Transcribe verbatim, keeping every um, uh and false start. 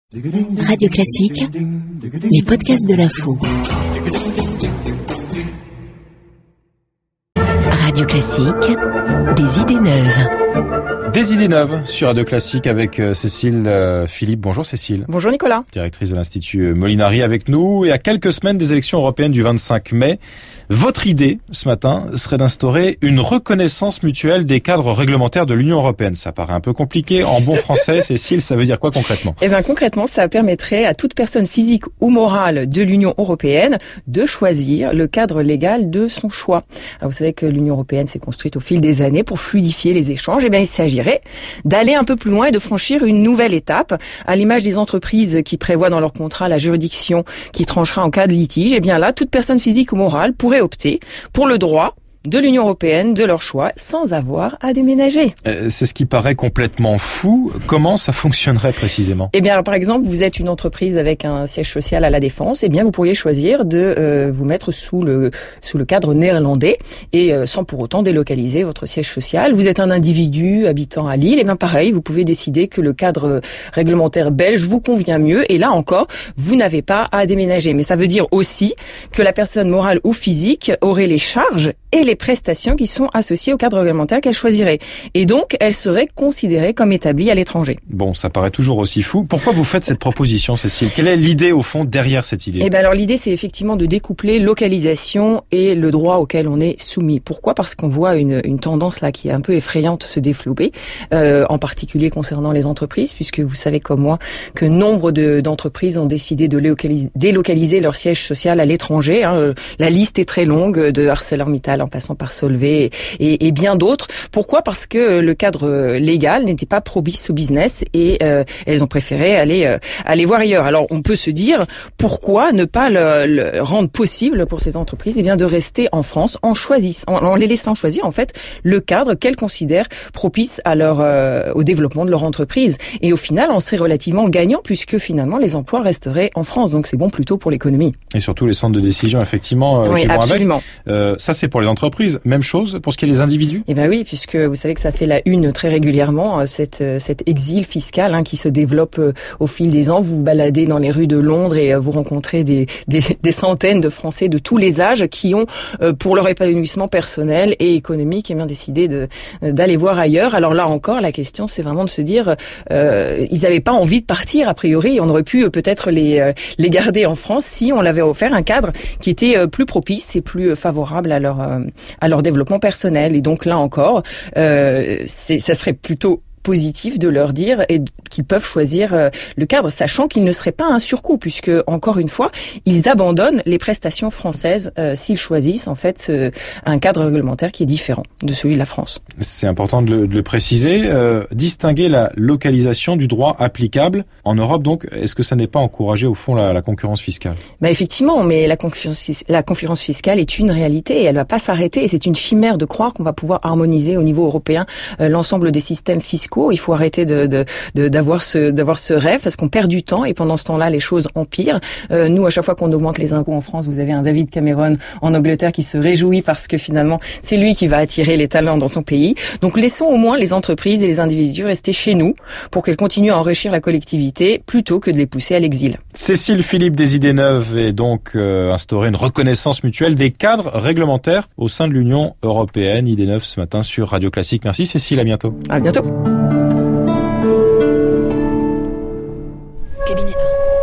Radio Classique, les podcasts de l'info. Radio Classique, des idées neuves. Des idées neuves sur Radio Classique avec Cécile euh, Philippe. Bonjour Cécile. Bonjour Nicolas. Directrice de l'Institut Molinari avec nous. Et à quelques semaines des élections européennes du vingt-cinq mai, votre idée ce matin serait d'instaurer une reconnaissance mutuelle des cadres réglementaires de l'Union européenne. Ça paraît un peu compliqué. En bon français, Cécile, ça veut dire quoi concrètement ? Eh bien concrètement, ça permettrait à toute personne physique ou morale de l'Union européenne de choisir le cadre légal de son choix. Alors, vous savez que l'Union européenne s'est construite au fil des années pour fluidifier les échanges. Eh bien, il s'agirait d'aller un peu plus loin et de franchir une nouvelle étape, à l'image des entreprises qui prévoient dans leur contrat la juridiction qui tranchera en cas de litige. Eh bien là, toute personne physique ou morale pourrait opter pour le droit de l'Union européenne, de leur choix, sans avoir à déménager. Euh, c'est ce qui paraît complètement fou. Comment ça fonctionnerait précisément ? Eh bien, alors, par exemple, vous êtes une entreprise avec un siège social à La Défense, eh bien, vous pourriez choisir de euh, vous mettre sous le sous le cadre néerlandais et euh, sans pour autant délocaliser votre siège social. Vous êtes un individu habitant à Lille, eh bien, pareil, vous pouvez décider que le cadre réglementaire belge vous convient mieux, et là encore, vous n'avez pas à déménager. Mais ça veut dire aussi que la personne morale ou physique aurait les charges et les prestations qui sont associées au cadre réglementaire qu'elle choisirait. Et donc, elle serait considérée comme établie à l'étranger. Bon, ça paraît toujours aussi fou. Pourquoi vous faites cette proposition, Cécile ? Quelle est l'idée, au fond, derrière cette idée ? Eh bien, alors, l'idée, c'est effectivement de découpler localisation et le droit auquel on est soumis. Pourquoi ? Parce qu'on voit une, une tendance, là, qui est un peu effrayante se développer, euh, en particulier concernant les entreprises, puisque vous savez comme moi que nombre de, d'entreprises ont décidé de délocaliser, délocaliser leur siège social à l'étranger. Hein. La liste est très longue, de ArcelorMittal en passant par Solvay et, et bien d'autres. Pourquoi ? Parce que le cadre légal n'était pas propice au business et euh, elles ont préféré aller euh, aller voir ailleurs. Alors on peut se dire pourquoi ne pas le, le rendre possible pour ces entreprises, eh bien de rester en France en choisissant, en, en les laissant choisir en fait le cadre qu'elles considèrent propice à leur euh, au développement de leur entreprise. Et au final, on serait relativement gagnant puisque finalement les emplois resteraient en France. Donc c'est bon plutôt pour l'économie. Et surtout les centres de décision effectivement euh, oui, qui vont absolument. avec. Euh, ça c'est pour les entreprises. Même chose pour ce qui est des individus ? Eh ben oui, puisque vous savez que ça fait la une très régulièrement, cette, cet exil fiscal hein, qui se développe au fil des ans. Vous vous baladez dans les rues de Londres et vous rencontrez des, des, des centaines de Français de tous les âges qui ont, pour leur épanouissement personnel et économique, eh bien décidé de, d'aller voir ailleurs. Alors là encore, la question c'est vraiment de se dire, euh, ils n'avaient pas envie de partir a priori. On aurait pu peut-être les, les garder en France si on l'avait offert un cadre qui était plus propice et plus favorable à leur à leur développement personnel. Et donc là encore, euh, c'est, ça serait plutôt positif de leur dire et qu'ils peuvent choisir euh, le cadre, sachant qu'il ne serait pas un surcoût, puisque encore une fois, ils abandonnent les prestations françaises euh, s'ils choisissent en fait euh, un cadre réglementaire qui est différent de celui de la France. C'est important de le, de le préciser. Euh, distinguer la localisation du droit applicable en Europe, donc, est-ce que ça n'est pas encourager au fond la, la concurrence fiscale ? Bah effectivement, mais la concurrence, la concurrence fiscale est une réalité et elle ne va pas s'arrêter. Et c'est une chimère de croire qu'on va pouvoir harmoniser au niveau européen euh, l'ensemble des systèmes fiscaux. Il faut arrêter de, de, de, d'avoir ce, d'avoir ce rêve parce qu'on perd du temps et pendant ce temps-là, les choses empirent. Euh, nous, à chaque fois qu'on augmente les impôts en France, vous avez un David Cameron en Angleterre qui se réjouit parce que finalement, c'est lui qui va attirer les talents dans son pays. Donc, laissons au moins les entreprises et les individus rester chez nous pour qu'elles continuent à enrichir la collectivité plutôt que de les pousser à l'exil. Cécile Philippe des idées neuves est donc euh, instaurer une reconnaissance mutuelle des cadres réglementaires au sein de l'Union européenne. Idées neuves ce matin sur Radio Classique. Merci Cécile, à bientôt. À bientôt. Cabinet un.